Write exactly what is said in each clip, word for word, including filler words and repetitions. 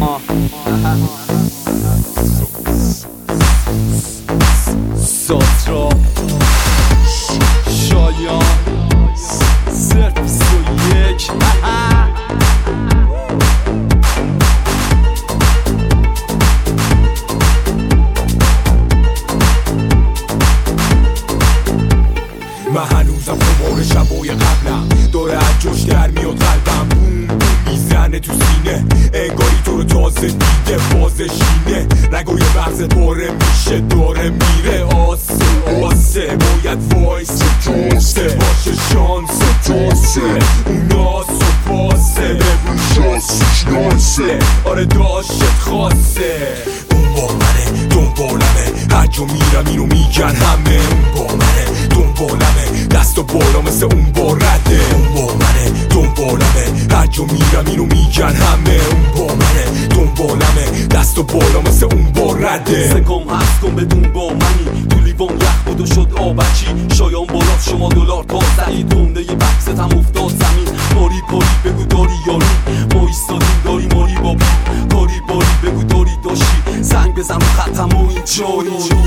آها ساترا شایان صرف سی و یک من هنوزم خمار شبای قبلم داره از جوش در میاد قلبم بوم بوم میزنه تو سینه انگاری تو رو تازه دیده بازشینه رگوی مغزت باره میشه داره میره آسه آسه باید وایس جاسه باشه شانس جاسه اون ناس و پاسه ببون شاسش ناسه آره داشت خاصه اون با منه دنبالمه هر جا میرم اینو میگن همه اون با منه دنبالمه دست و بالا مثل اون با رده اون با منه دنبالمه هر جا میرم اینو میگن همه اون با منه دنبالمه دست و بالا مثل اون با رده سکم هست کن بدون با منی تو لیوان یخ بود و شد آبچی شایان بالا شما دلار تا زنید تونده یه بکست هم افتاد زمین ماری پاری بگو داری یاری ما ایستادیم داری ماری بابی کاری باری بگو داری داشتی زنگ بزن رو خطم و این جایی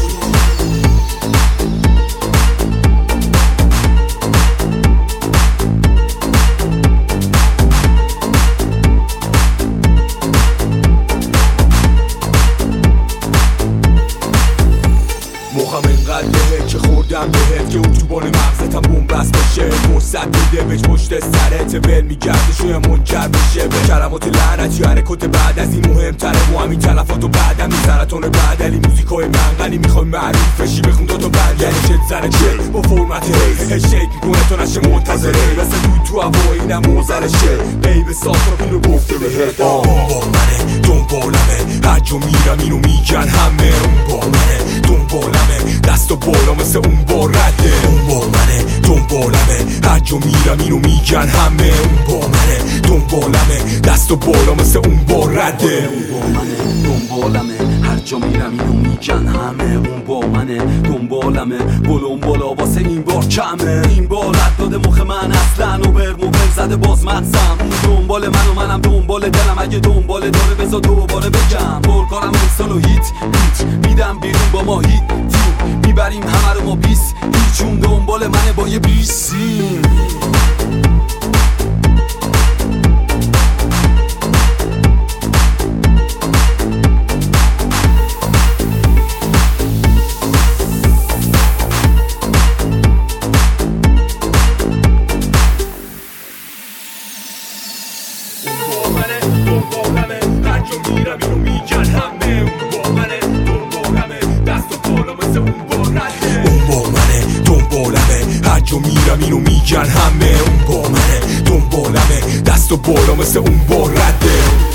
مخم اینقدر بهت که خوردم بهت که اتوبان مغزتم بومبست باشه فرصت بده بهش پشت سرت ول میگرده شویم منجر بشه به کلمات لعنتی حرکات بعد از این مهمتره و همین تلفات و بعدم این سرطان بعدلی موزیکای منقلی میخوای معروف بشی بخون دوتا بند یعنی چه زره چه با فرمت هیز شیک میکنه تا نشه منتظره مثل دود تو هوا اینم موزرشه بیب ساخت اینو گفته بهت آه با منه دنبالمه هر جا میرم اینو میگن همه اون با منه دنبالمه دست و بالا مثل اون با رده اون با منه دنبالمه هر جا میرم اینو میگن همه اون با منه دنبالمه دست و بالا مثل اون با رده اون با منه دنبالمه هر جا میرم اینو میگن همه اون با منه دنبالمه بلون بالا واسه این بار کمه این بار رد داده مخ من اصلا و بر موبل زده باز مغزم دنبال من و منم دنبال دلم اگه دنبال داره بذار دوباره بگم پرکارم امسال و هیت هیت میدم بیرون با ما هیت تیم میبریم همه رو ما بیس هیچون دنبال منه با یه بیسیم هر جا میرم اینو میگن همه اون با منه دنبالمه دست و بالا مثل اون با رده اون با منه دنبالمه هر جا میرم اینو میگن همه اون با منه دنبالمه دست و بالا مثل اون با رده